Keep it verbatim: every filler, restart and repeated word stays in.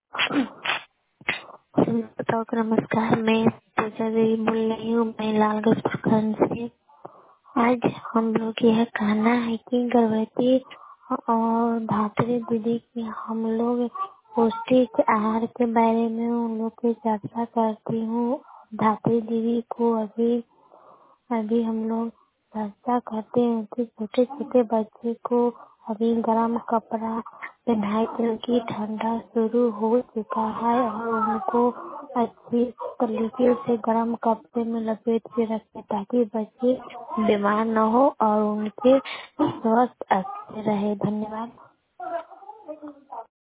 बताओ। नमस्कार, मैं पूजा देवी बोल रही हूँ। मैं लालगंज प्रखंड से। आज हम लोग यह कहना है कि गर्भवती और धात्री दीदी की हम लोग पौष्टिक आहार के बारे में उन लोग की चर्चा करती हूँ। धात्री दीदी को अभी अभी हम लोग चर्चा करते हैं कि छोटे छोटे बच्चे को अभी गर्म कपड़ा पहनाई, क्योंकि ठंडा शुरू हो चुका है और उनको अच्छी तरीके से गर्म कपड़े में लपेट के रखें ताकि बच्चे बीमार न हो और उनके स्वास्थ्य अच्छे रहे। धन्यवाद।